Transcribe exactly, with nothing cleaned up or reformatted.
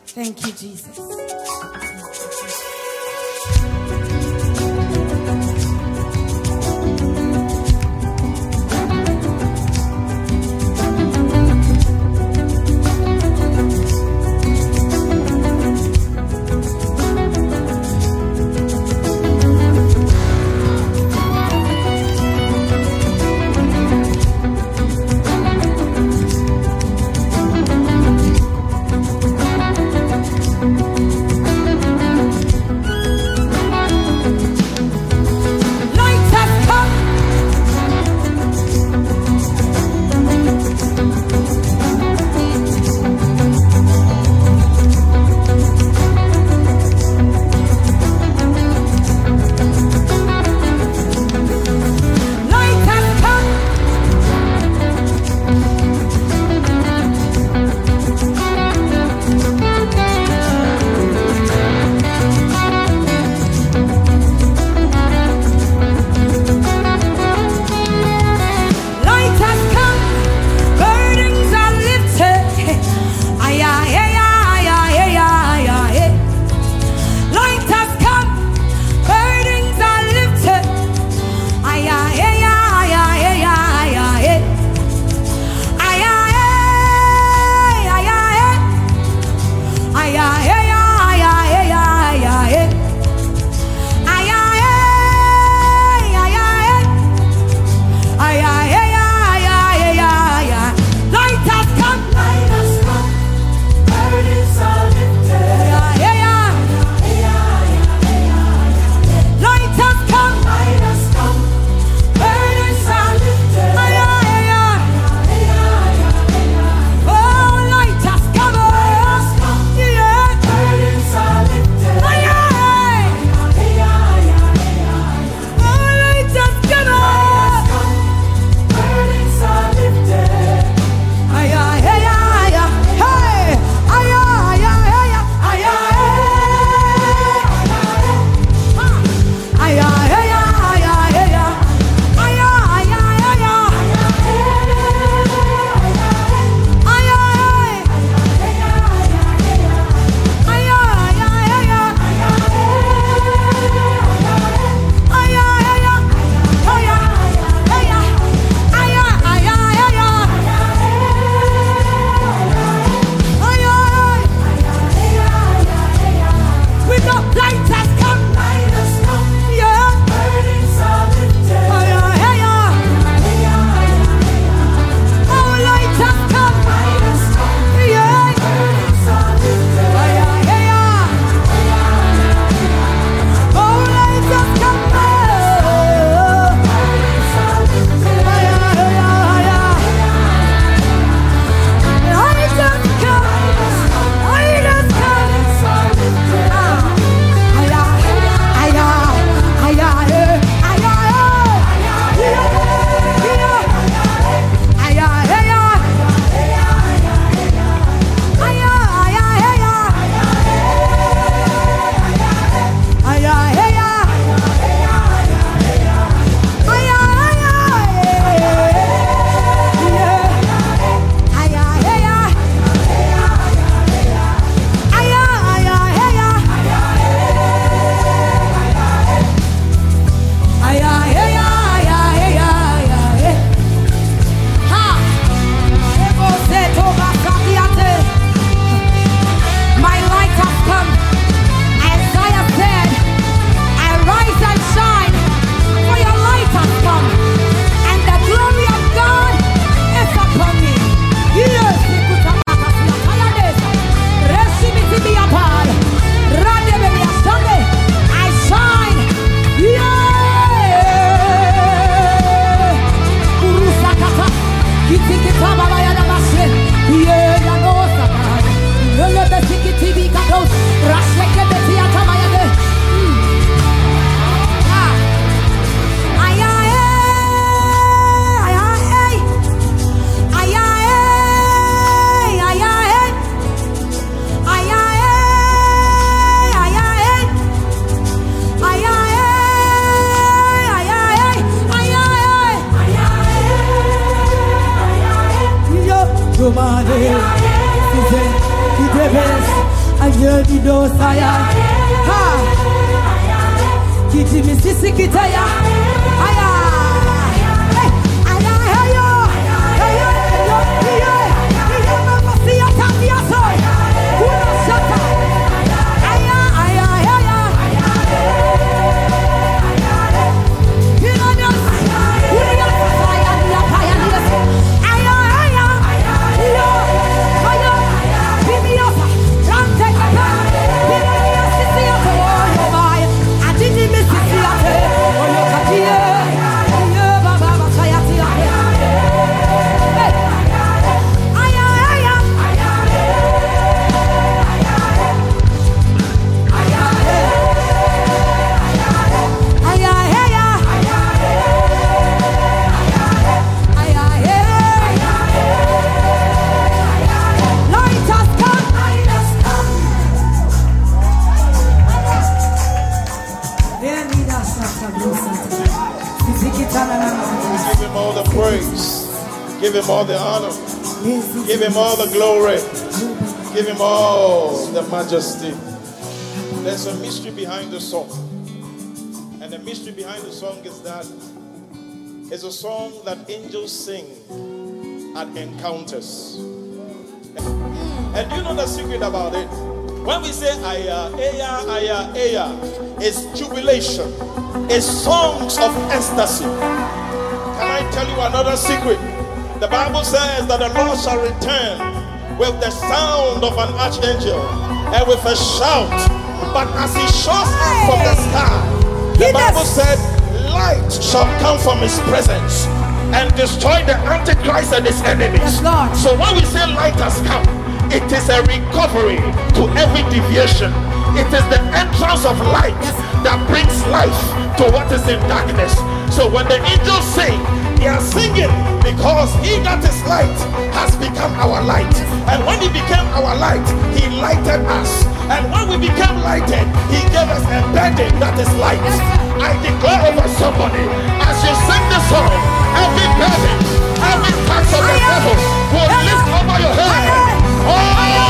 Thank you, Jesus. Saya. Ha. Kiti misisi kitaya. Aya. Hey. Aya ayo. Ayo ayo. Iyo mama siya tatia so. Kuna shata. Aya aya aya. Kina Kuya saya dia kaya dia. Aya aya. Iyo. Ayo. Bibiosa. Rante kata. Give him all the honor. Give him all the glory. Give him all the majesty. There's a mystery behind the song. And the mystery behind the song is that it's a song that angels sing at encounters. And you know the secret about it? When we say Aya, Aya, Aya, Aya, it's jubilation. It's songs of ecstasy. Can I tell you another secret? The Bible says that the Lord shall return with the sound of an archangel and with a shout. But as he shows up from the sky, the Bible said, light shall come from his presence and destroy the Antichrist and his enemies. Yes, so when we say light has come, it is a recovery to every deviation. It is the entrance of light that brings life to what is in darkness. So when the angels sing, they are singing because he that is light has become our light. And when he became our light, he lighted us. And when we became lighted, he gave us a burden that is light. I declare over somebody, as you sing this song, every burden, every tax of the devil will lift over your head. Oh!